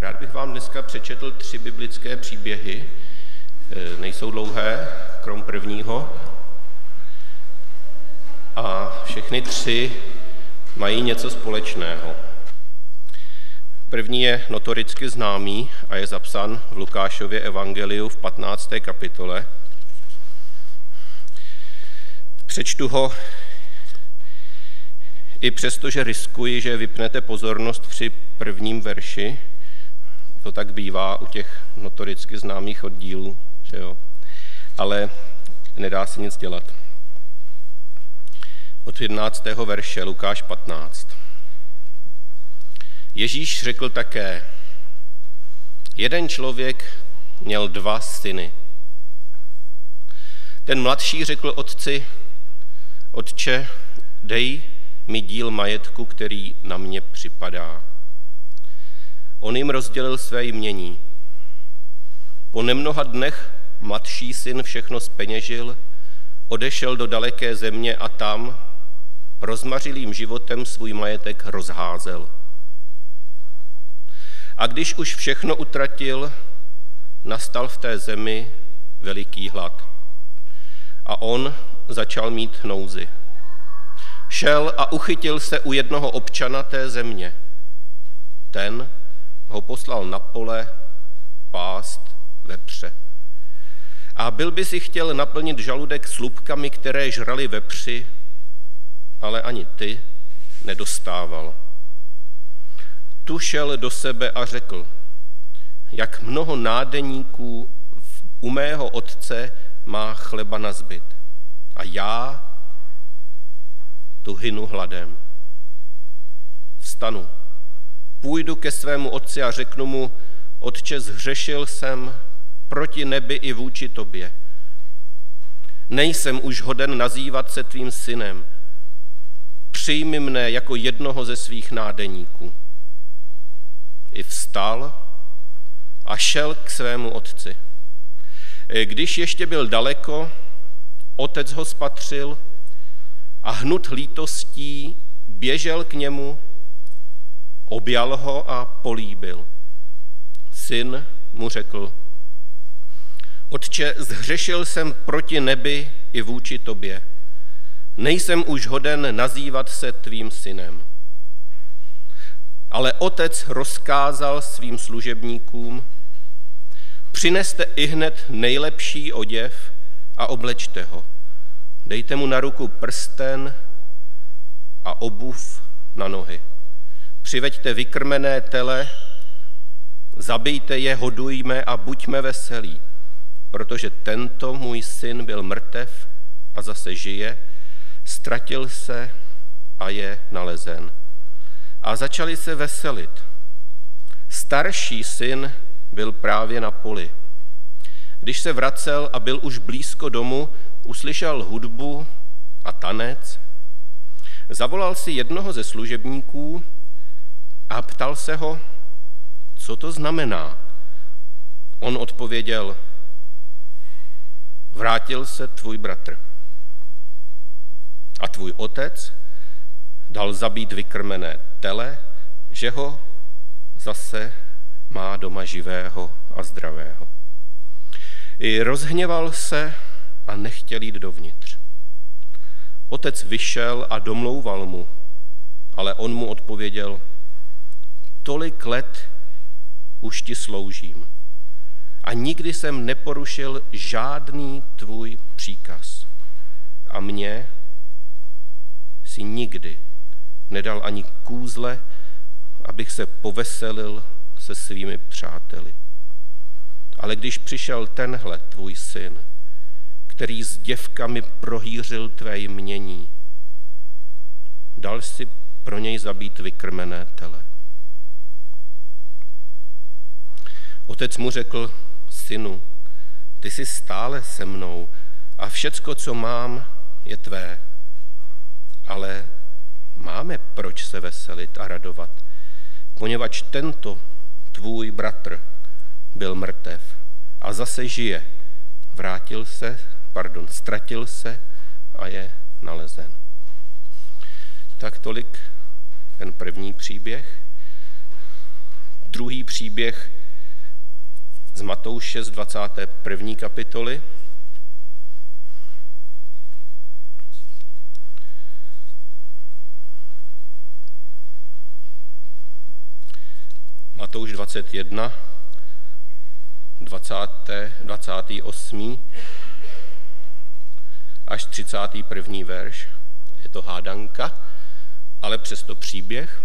Rád bych vám dneska přečetl 3 biblické příběhy. Nejsou dlouhé, krom prvního. A všechny 3 mají něco společného. První je notoricky známý a je zapsán v Lukášově evangeliu v 15. kapitole. Přečtu ho i přesto, že riskuji, že vypnete pozornost při prvním verši. To tak bývá u těch notoricky známých oddílů, že jo? Ale nedá se nic dělat. Od 11. verše, Lukáš 15. Ježíš řekl také, jeden člověk měl 2 syny. Ten mladší řekl otci, otče, dej mi díl majetku, který na mě připadá. On jim rozdělil své jmění. Po nemnoha dnech mladší syn všechno zpeněžil, odešel do daleké země a tam rozmařilým životem svůj majetek rozházel. A když už všechno utratil, nastal v té zemi veliký hlad. A on začal mít nouzi. Šel a uchytil se u jednoho občana té země. Ten ho poslal na pole pást vepře. A byl by si chtěl naplnit žaludek slupkami, které žrali vepři, ale ani ty nedostával. Tu šel do sebe a řekl, jak mnoho nádeníků u mého otce má chleba nazbyt. A já tu hynu hladem. Vstanu, půjdu ke svému otci a řeknu mu, otče, zhřešil jsem proti nebi i vůči tobě. Nejsem už hoden nazývat se tvým synem. Přijmi mne jako jednoho ze svých nádeníků. I vstal a šel k svému otci. Když ještě byl daleko, otec ho spatřil a hnut lítostí běžel k němu, objal ho a políbil. Syn mu řekl, otče, zhřešil jsem proti nebi i vůči tobě. Nejsem už hoden nazývat se tvým synem. Ale otec rozkázal svým služebníkům, přineste ihned nejlepší oděv a oblečte ho. Dejte mu na ruku prsten a obuv na nohy. Přiveďte vykrmené tele, zabijte je, hodujme a buďme veselí, protože tento můj syn byl mrtev a zase žije, ztratil se a je nalezen. A začali se veselit. Starší syn byl právě na poli. Když se vracel a byl už blízko domu, uslyšel hudbu a tanec. Zavolal si jednoho ze služebníků a ptal se ho, co to znamená. On odpověděl, vrátil se tvůj bratr. A tvůj otec dal zabít vykrmené tele, že ho zase má doma živého a zdravého. I rozhněval se a nechtěl jít dovnitř. Otec vyšel a domlouval mu, ale on mu odpověděl, tolik let už ti sloužím a nikdy jsem neporušil žádný tvůj příkaz. A mně si nikdy nedal ani kůzle, abych se poveselil se svými přáteli. Ale když přišel tenhle tvůj syn, který s děvkami prohýřil tvé jmění, dal si pro něj zabít vykrmené tele. Otec mu řekl, synu, ty jsi stále se mnou a všecko, co mám, je tvé. Ale máme proč se veselit a radovat, poněvadž tento tvůj bratr byl mrtev a zase žije. Ztratil se a je nalezen. Tak tolik ten první příběh. druhý příběh z Matouše z 21. kapitoly. Matouš 21, 28. až 31. verš. Je to hádanka, ale přesto příběh.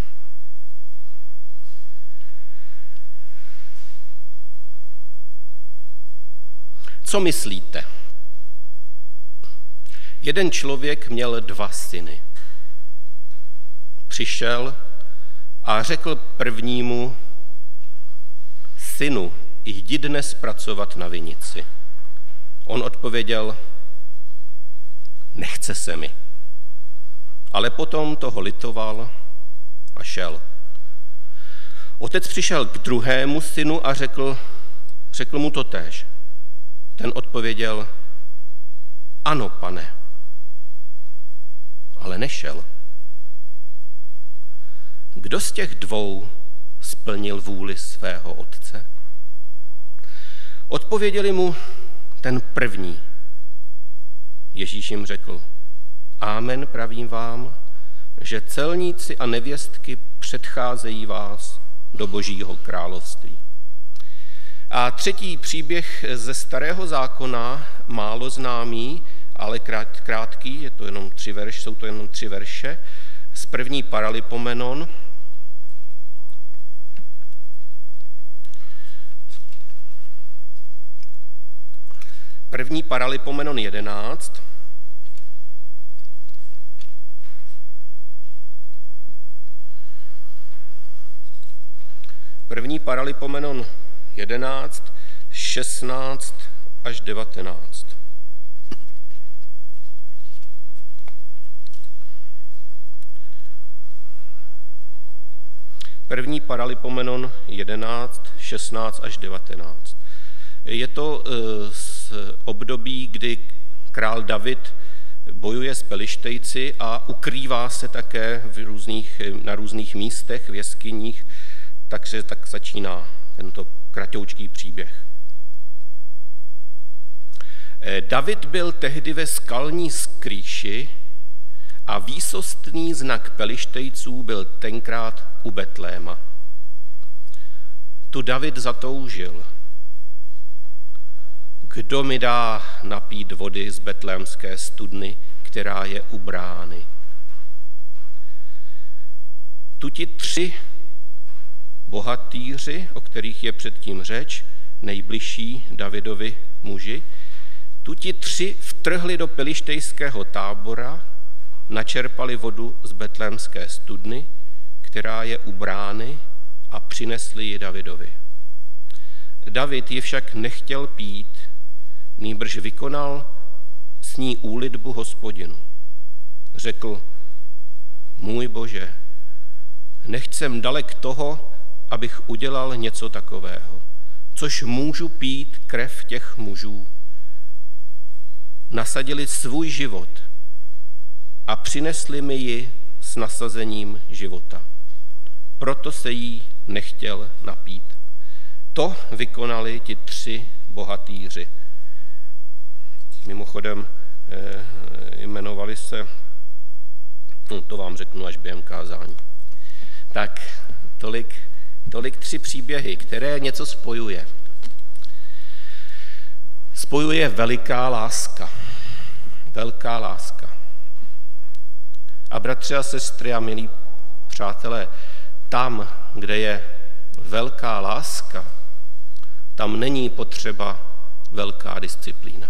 Co myslíte? Jeden člověk měl 2 syny. Přišel a řekl prvnímu: synu, jdi dnes pracovat na vinici. On odpověděl: nechce se mi. Ale potom toho litoval a šel. Otec přišel k druhému synu a řekl mu totéž. Ten odpověděl: ano, pane. Ale nešel. Kdo z těch 2 splnil vůli svého otce? Odpověděli mu: ten první. Ježíš jim řekl: amen, pravím vám, že celníci a nevěstky předcházejí vás do Božího království. A třetí příběh ze Starého zákona, málo známý, ale krátký, jsou to jenom 3 verše, z 1. Paralipomenon. První Paralipomenon 11. První Paralipomenon 11, 16 až 19. První Paralipomenon 11, 16 až 19. Je to z období, kdy král David bojuje s Pelištejci a ukrývá se také na různých místech, v jeskyních, takže tak začíná tento kratoučký příběh. David byl tehdy ve skalní skrýši a výsostný znak Pelištejců byl tenkrát u Betléma. Tu David zatoužil. Kdo mi dá napít vody z betlémské studny, která je u brány? Tu ti 3 bohatýři, o kterých je předtím řeč, nejbližší Davidovi muži, tu ti 3 vtrhli do pelištejského tábora, načerpali vodu z betlémské studny, která je u brány, a přinesli ji Davidovi. David ji však nechtěl pít, nýbrž vykonal s ní úlitbu Hospodinu. Řekl: můj Bože, nechť jsem dalek toho, abych udělal něco takového, což můžu pít krev těch mužů. Nasadili svůj život a přinesli mi ji s nasazením života. Proto se jí nechtěl napít. To vykonali ti 3 bohatýři. Mimochodem jmenovali se, to vám řeknu až během kázání. Tak tolik 3 příběhy, které něco spojuje. Spojuje veliká láska. Velká láska. A bratři a sestry a milí přátelé, tam, kde je velká láska, tam není potřeba velká disciplína.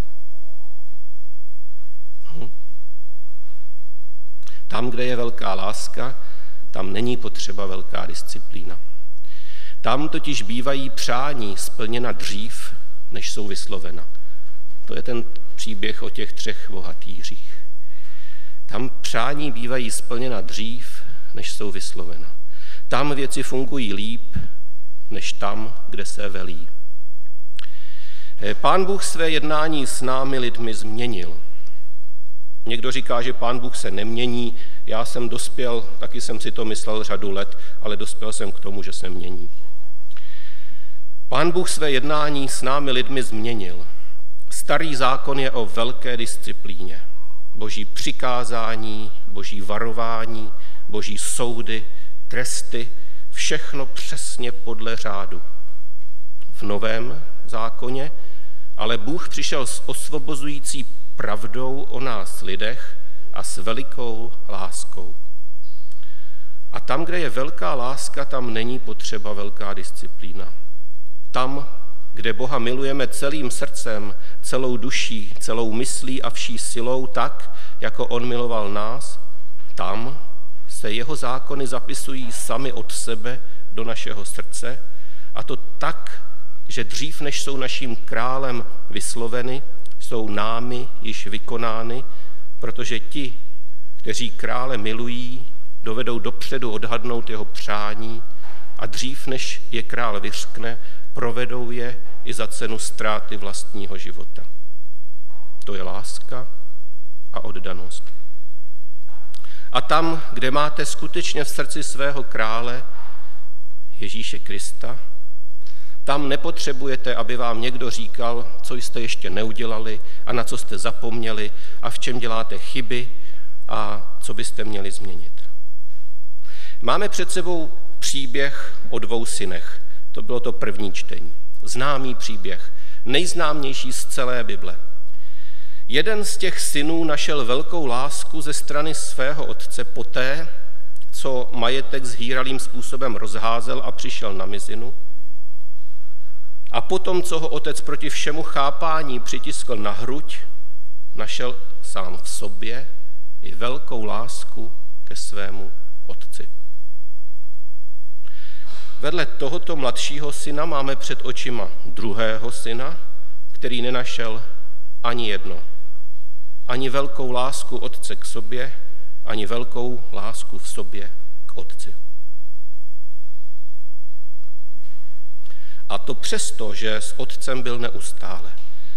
Tam, kde je velká láska, tam není potřeba velká disciplína. Tam totiž bývají přání splněna dřív, než jsou vyslovena. To je ten příběh o těch 3 bohatýřích. Tam přání bývají splněna dřív, než jsou vyslovena. Tam věci fungují líp, než tam, kde se velí. Pán Bůh své jednání s námi lidmi změnil. Někdo říká, že Pán Bůh se nemění. Já jsem dospěl, taky jsem si to myslel řadu let, ale dospěl jsem k tomu, že se mění. Pán Bůh své jednání s námi lidmi změnil. Starý zákon je o velké disciplíně. Boží přikázání, boží varování, boží soudy, tresty, všechno přesně podle řádu. V novém zákoně ale Bůh přišel s osvobozující pravdou o nás lidech a s velikou láskou. A tam, kde je velká láska, tam není potřeba velká disciplína. Tam, kde Boha milujeme celým srdcem, celou duší, celou myslí a vší silou tak, jako on miloval nás, tam se jeho zákony zapisují sami od sebe do našeho srdce, a to tak, že dřív, než jsou naším králem vysloveny, jsou námi již vykonány, protože ti, kteří krále milují, dovedou dopředu odhadnout jeho přání a dřív, než je král vyřkne, provedou je i za cenu ztráty vlastního života. To je láska a oddanost. A tam, kde máte skutečně v srdci svého krále, Ježíše Krista, tam nepotřebujete, aby vám někdo říkal, co jste ještě neudělali a na co jste zapomněli a v čem děláte chyby a co byste měli změnit. Máme před sebou příběh o 2 synech. To bylo to první čtení. Známý příběh, nejznámější z celé Bible. Jeden z těch synů našel velkou lásku ze strany svého otce poté, co majetek zhýralým způsobem rozházel a přišel na mizinu. A potom, co ho otec proti všemu chápání přitiskl na hruď, našel sám v sobě i velkou lásku ke svému otci. Vedle tohoto mladšího syna máme před očima druhého syna, který nenašel ani jedno. Ani velkou lásku otce k sobě, ani velkou lásku v sobě k otci. A to přesto, že s otcem byl neustále.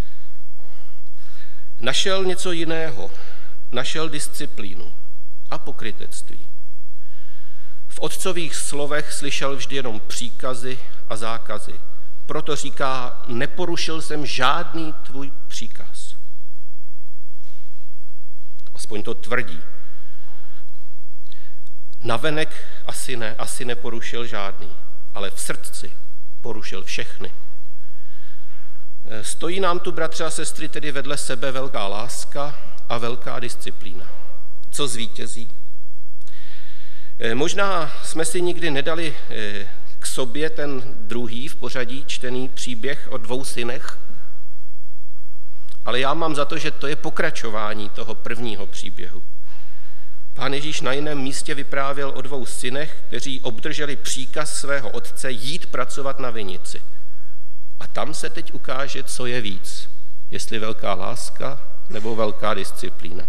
Našel něco jiného, našel disciplínu a pokrytectví. V otcových slovech slyšel vždy jenom příkazy a zákazy. Proto říká, neporušil jsem žádný tvůj příkaz. Aspoň to tvrdí. Navenek asi neporušil žádný, ale v srdci porušil všechny. Stojí nám tu, bratři a sestry, tedy vedle sebe velká láska a velká disciplína. Co zvítězí? Možná jsme si nikdy nedali k sobě ten druhý v pořadí čtený příběh o 2 synech, ale já mám za to, že to je pokračování toho prvního příběhu. Pán Ježíš na jiném místě vyprávěl o 2 synech, kteří obdrželi příkaz svého otce jít pracovat na vinici. A tam se teď ukáže, co je víc, jestli velká láska nebo velká disciplína.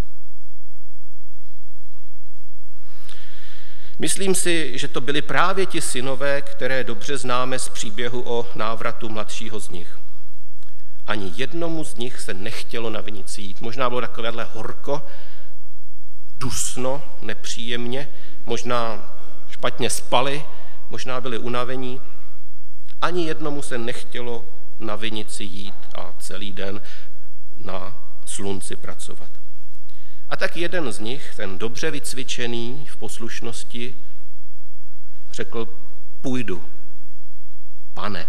Myslím si, že to byli právě ti synové, které dobře známe z příběhu o návratu mladšího z nich. Ani jednomu z nich se nechtělo na vinici jít. Možná bylo takovéhle horko, dusno, nepříjemně, možná špatně spali, možná byli unavení. Ani jednomu se nechtělo na vinici jít a celý den na slunci pracovat. A tak jeden z nich, ten dobře vycvičený v poslušnosti, řekl, půjdu, pane,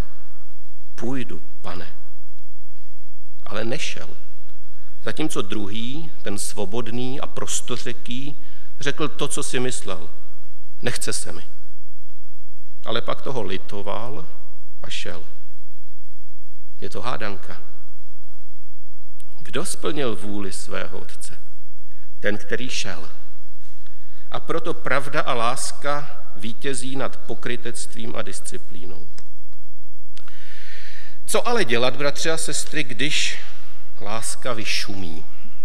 ale nešel. Zatímco druhý, ten svobodný a prostořeký, řekl to, co si myslel, nechce se mi. Ale pak toho litoval a šel. Je to hádanka. Kdo splnil vůli svého otce? Ten, který šel. A proto pravda a láska vítězí nad pokrytectvím a disciplínou. Co ale dělat, bratři a sestry, když láska vyšumí?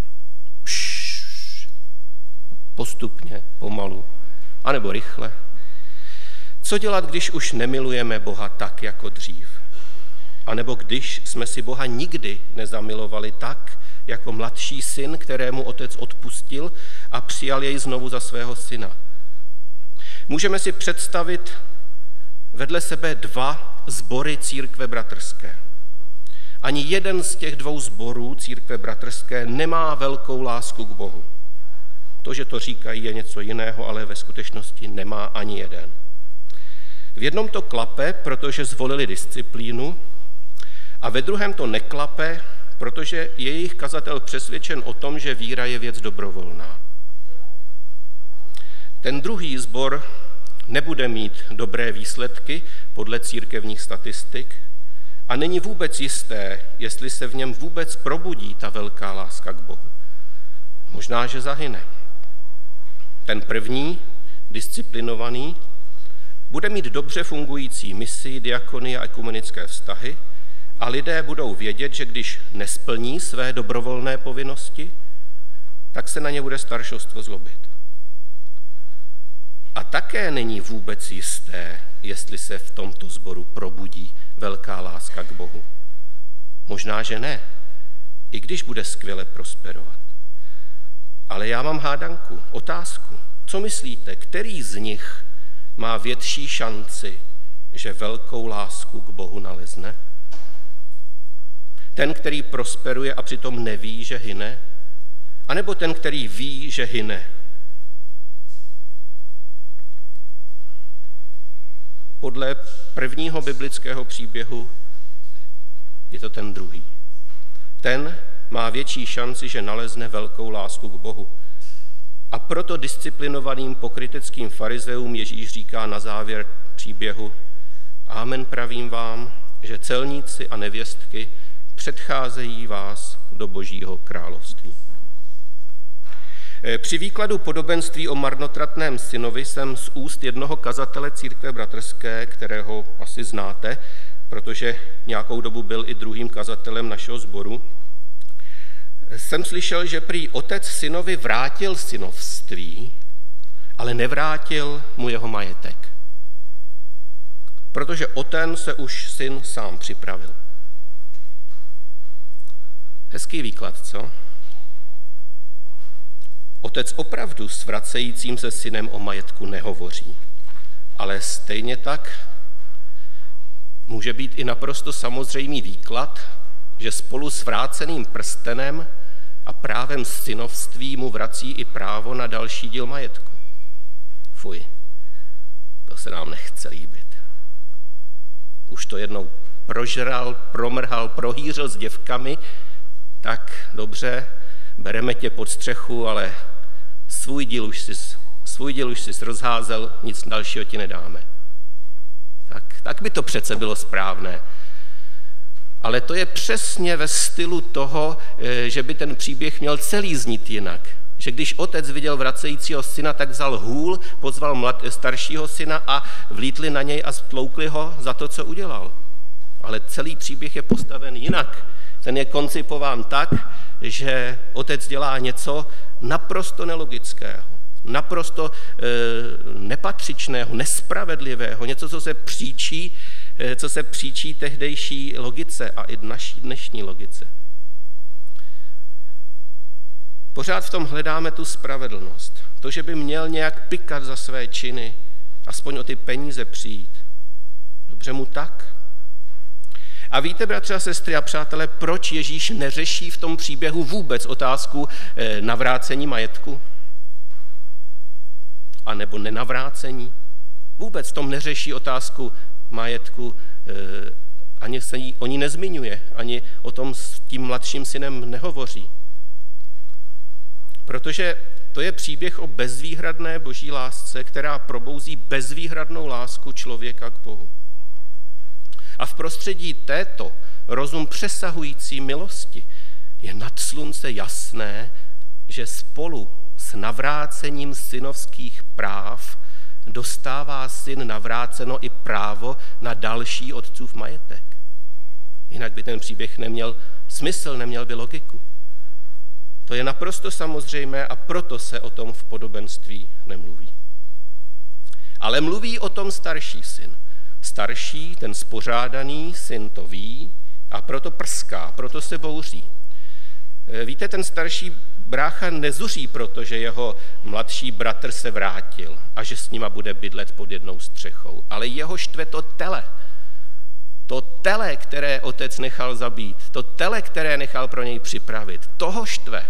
Postupně, pomalu, anebo rychle. Co dělat, když už nemilujeme Boha tak, jako dřív? A nebo když jsme si Boha nikdy nezamilovali tak, jako mladší syn, kterému otec odpustil a přijal jej znovu za svého syna. Můžeme si představit vedle sebe dva sbory církve bratrské. Ani jeden z těch dvou sborů církve bratrské nemá velkou lásku k Bohu. To, že to říkají, je něco jiného, ale ve skutečnosti nemá ani jeden. V jednom to klape, protože zvolili disciplínu, a ve druhém to neklape, protože je jejich kazatel přesvědčen o tom, že víra je věc dobrovolná. Ten druhý sbor nebude mít dobré výsledky podle církevních statistik a není vůbec jisté, jestli se v něm vůbec probudí ta velká láska k Bohu. Možná, že zahyne. Ten první, disciplinovaný, bude mít dobře fungující misi, diakonie a ekumenické vztahy a lidé budou vědět, že když nesplní své dobrovolné povinnosti, tak se na ně bude staršostvo zlobit. A také není vůbec jisté, jestli se v tomto sboru probudí velká láska k Bohu. Možná, že ne, i když bude skvěle prosperovat. Ale já mám hádanku, otázku. Co myslíte, který z nich má větší šanci, že velkou lásku k Bohu nalezne? Ten, který prosperuje a přitom neví, že hyne? A nebo ten, který ví, že hyne? Podle prvního biblického příběhu je to ten druhý. Ten má větší šanci, že nalezne velkou lásku k Bohu. A proto disciplinovaným pokryteckým farizeům Ježíš říká na závěr příběhu: Amen, pravím vám, že celníci a nevěstky předcházejí vás do Božího království. Při výkladu podobenství o marnotratném synovi jsem z úst jednoho kazatele církve bratrské, kterého asi znáte, protože nějakou dobu byl i druhým kazatelem našeho sboru, jsem slyšel, že prý otec synovi vrátil synovství, ale nevrátil mu jeho majetek, protože o ten se už syn sám připravil. Hezký výklad, co? Otec opravdu s vracejícím se synem o majetku nehovoří, ale stejně tak může být i naprosto samozřejmý výklad, že spolu s vráceným prstenem a právem synovství mu vrací i právo na další díl majetku. Fuj, to se nám nechce líbit. Už to jednou prožral, promrhal, prohýřil s děvkami, tak dobře, bereme tě pod střechu, ale svůj díl už jsi rozházel, nic dalšího ti nedáme. Tak by to přece bylo správné. Ale to je přesně ve stylu toho, že by ten příběh měl celý znít jinak. Že když otec viděl vracejícího syna, tak vzal hůl, pozval staršího syna a vlítli na něj a stloukli ho za to, co udělal. Ale celý příběh je postaven jinak. Ten je koncipován tak, že otec dělá něco naprosto nelogického, naprosto nepatřičného, nespravedlivého, něco, co se příčí tehdejší logice a i naší dnešní logice. Pořád v tom hledáme tu spravedlnost. To, že by měl nějak pikat za své činy, aspoň o ty peníze přijít. Dobře mu tak? A víte, bratři a sestry a přátelé, proč Ježíš neřeší v tom příběhu vůbec otázku navrácení majetku? A nebo nenavrácení? Vůbec v tom neřeší otázku majetku, ani se o ní nezmiňuje, ani o tom s tím mladším synem nehovoří. Protože to je příběh o bezvýhradné boží lásce, která probouzí bezvýhradnou lásku člověka k Bohu. A v prostředí této rozum přesahující milosti je nad slunce jasné, že spolu s navrácením synovských práv dostává syn navráceno i právo na další otcův majetek. Jinak by ten příběh neměl smysl, neměl by logiku. To je naprosto samozřejmé a proto se o tom v podobenství nemluví. Ale mluví o tom starší syn. Starší, ten spořádaný syn to ví a proto prská, proto se bouří. Víte, ten starší brácha nezuří, protože jeho mladší bratr se vrátil a že s nima bude bydlet pod jednou střechou, ale jeho štve to tele. To tele, které otec nechal zabít, to tele, které nechal pro něj připravit, toho štve.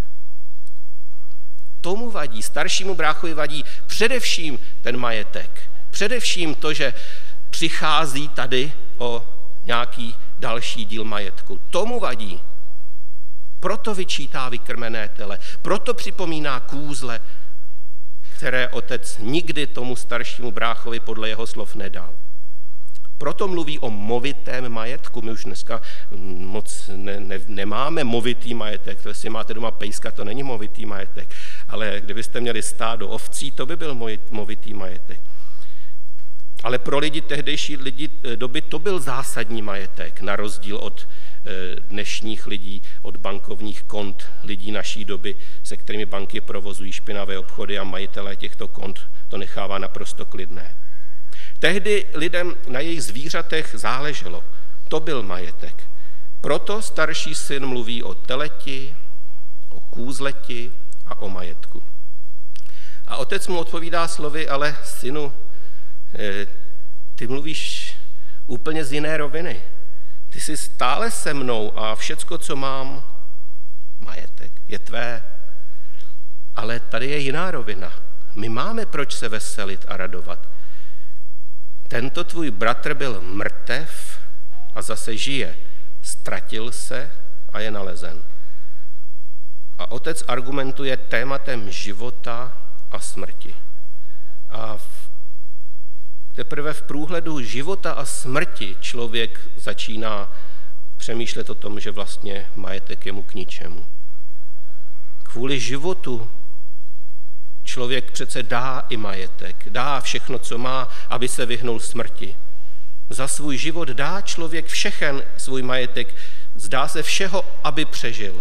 Tomu vadí, staršímu bráchovi vadí především ten majetek. Především to, že přichází tady o nějaký další díl majetku. Tomu vadí. Proto vyčítá vykrmené tele, proto připomíná kůzle, které otec nikdy tomu staršímu bráchovi podle jeho slov nedal. Proto mluví o movitém majetku. My už dneska moc nemáme movitý majetek. To, jestli máte doma pejska, to není movitý majetek. Ale kdybyste měli stádo ovcí, to by byl movitý majetek. Ale pro lidi tehdejší doby to byl zásadní majetek, na rozdíl od dnešních lidí, od bankovních kont lidí naší doby, se kterými banky provozují špinavé obchody a majitelé těchto kont to nechává naprosto klidné. Tehdy lidem na jejich zvířatech záleželo. To byl majetek. Proto starší syn mluví o teleti, o kůzleti a o majetku. A otec mu odpovídá slovy, ale synu, ty mluvíš úplně z jiné roviny. Ty jsi stále se mnou a všecko, co mám, majetek, je tvé. Ale tady je jiná rovina. My máme proč se veselit a radovat. Tento tvůj bratr byl mrtev a zase žije. Ztratil se a je nalezen. A otec argumentuje tématem života a smrti. A teprve v průhledu života a smrti člověk začíná přemýšlet o tom, že vlastně majetek je mu k ničemu. Kvůli životu člověk přece dá i majetek, dá všechno, co má, aby se vyhnul smrti. Za svůj život dá člověk všechen svůj majetek, zdá se všeho, aby přežil.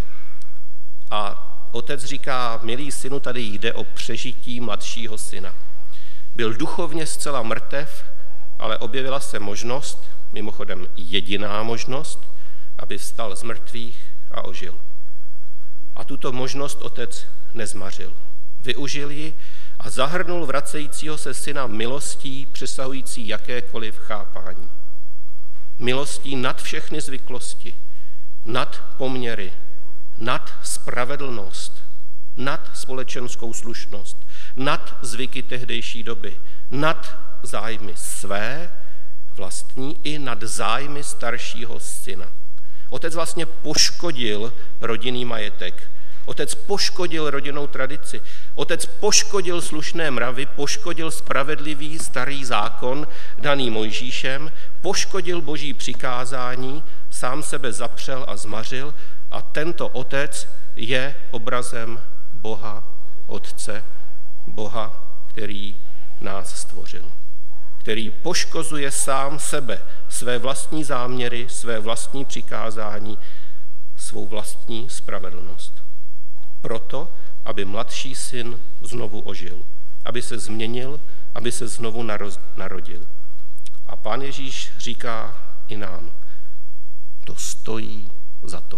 A otec říká, milý synu, tady jde o přežití mladšího syna. Byl duchovně zcela mrtev, ale objevila se možnost, mimochodem jediná možnost, aby vstal z mrtvých a ožil. A tuto možnost otec nezmařil. Využil ji a zahrnul vracejícího se syna milostí přesahující jakékoliv chápání. Milostí nad všechny zvyklosti, nad poměry, nad spravedlnost, nad společenskou slušnost, nad zvyky tehdejší doby, nad zájmy své, vlastní i nad zájmy staršího syna. Otec vlastně poškodil rodinný majetek. Otec poškodil rodinnou tradici. Otec poškodil slušné mravy, poškodil spravedlivý starý zákon daný Mojžíšem, poškodil boží přikázání, sám sebe zapřel a zmařil a tento otec je obrazem Boha, Otce, Boha, který nás stvořil, který poškozuje sám sebe, své vlastní záměry, své vlastní přikázání, svou vlastní spravedlnost. Proto, aby mladší syn znovu ožil, aby se změnil, aby se znovu narodil. A Pán Ježíš říká i nám, to stojí za to.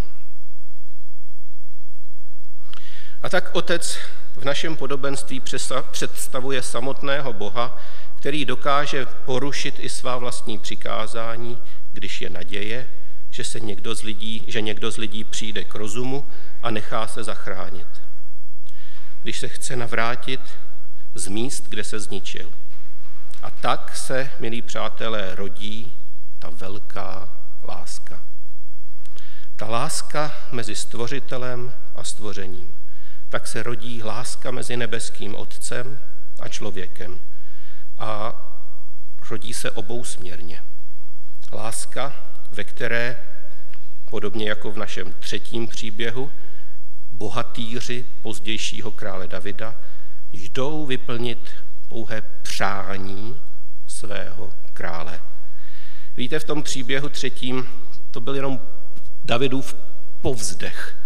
A tak otec v našem podobenství představuje samotného Boha, který dokáže porušit i svá vlastní přikázání, když je naděje, že někdo z lidí přijde k rozumu a nechá se zachránit. Když se chce navrátit z míst, kde se zničil. A tak se, milí přátelé, rodí ta velká láska. Ta láska mezi stvořitelem a stvořením. Tak se rodí láska mezi nebeským Otcem a člověkem. A rodí se obousměrně. Láska, ve které, podobně jako v našem třetím příběhu, bohatýři pozdějšího krále Davida jdou vyplnit pouhé přání svého krále. Víte, v tom příběhu třetím to byl jenom Davidův povzdech.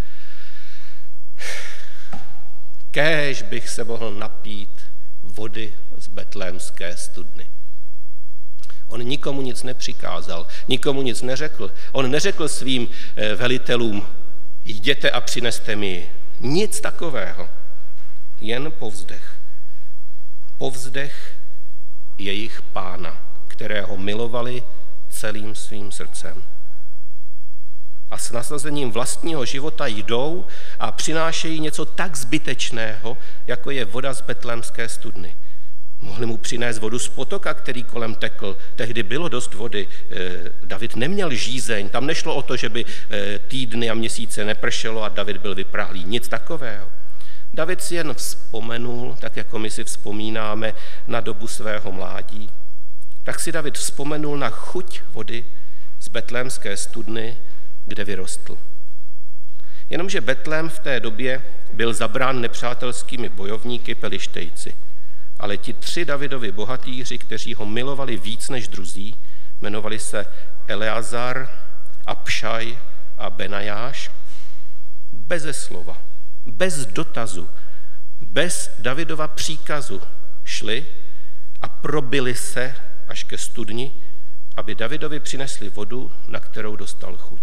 Kéž bych se mohl napít vody z betlémské studny. On nikomu nic nepřikázal, nikomu nic neřekl. On neřekl svým velitelům, Jděte a přineste mi ji. Nic takového, jen povzdech. Povzdech jejich Pána, kterého milovali celým svým srdcem. A s nasazením vlastního života jdou a přinášejí něco tak zbytečného, jako je voda z betlémské studny. Mohli mu přinést vodu z potoka, který kolem tekl. Tehdy bylo dost vody. David neměl žízeň. Tam nešlo o to, že by týdny a měsíce nepršelo a David byl vyprahlý. Nic takového. David si jen vzpomenul, tak jako my si vzpomínáme na dobu svého mládí, tak si David vzpomenul na chuť vody z betlémské studny, kde vyrostl. Jenomže Betlém v té době byl zabrán nepřátelskými bojovníky Pelištejci. Ale ti 3 Davidovi bohatýři, kteří ho milovali víc než druzí, jmenovali se Eleazar, Abšaj a Benajáš, beze slova, bez dotazu, bez Davidova příkazu šli a probili se až ke studni, aby Davidovi přinesli vodu, na kterou dostal chuť.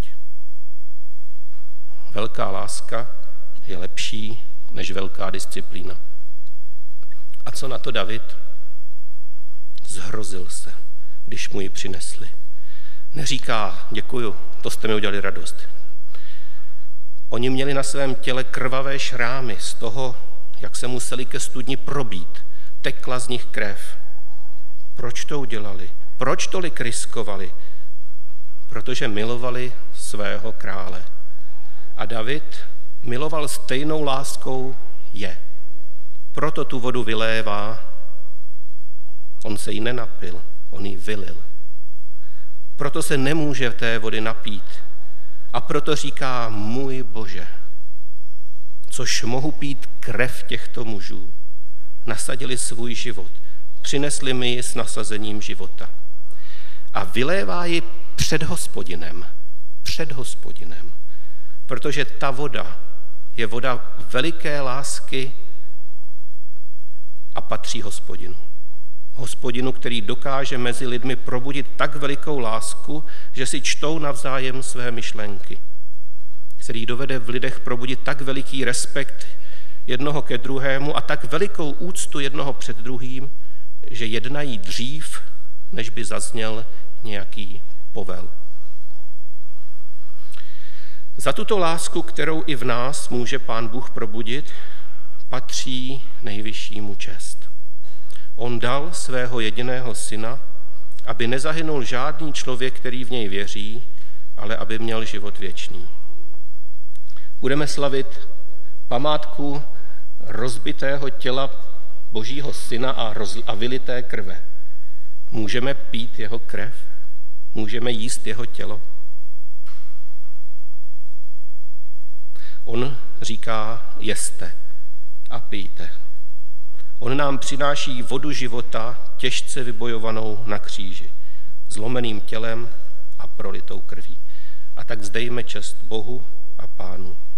Velká láska je lepší než velká disciplína. A co na to David? Zhrozil se, když mu ji přinesli. Neříká, děkuju, to jste mi udělali radost. Oni měli na svém těle krvavé šrámy z toho, jak se museli ke studni probít. Tekla z nich krev. Proč to udělali? Proč tolik riskovali? Protože milovali svého krále. A David miloval stejnou láskou je. Proto tu vodu vylévá. On se jí nenapil, on ji vylil. Proto se nemůže té vody napít. A proto říká, můj Bože, což mohu pít krev těchto mužů. Nasadili svůj život, přinesli mi ji s nasazením života. A vylévá ji před Hospodinem. Před Hospodinem. Protože ta voda je voda veliké lásky a patří Hospodinu. Hospodinu, který dokáže mezi lidmi probudit tak velikou lásku, že si čtou navzájem své myšlenky. Který dovede v lidech probudit tak veliký respekt jednoho ke druhému a tak velikou úctu jednoho před druhým, že jednají dřív, než by zazněl nějaký povel. Za tuto lásku, kterou i v nás může Pán Bůh probudit, patří nejvyššímu čest. On dal svého jediného syna, aby nezahynul žádný člověk, který v něj věří, ale aby měl život věčný. Budeme slavit památku rozbitého těla Božího syna a vylité krve. Můžeme pít jeho krev? Můžeme jíst jeho tělo? On říká, jeste a pijte. On nám přináší vodu života, těžce vybojovanou na kříži, zlomeným tělem a prolitou krví. A tak vzdejme čest Bohu a Pánu.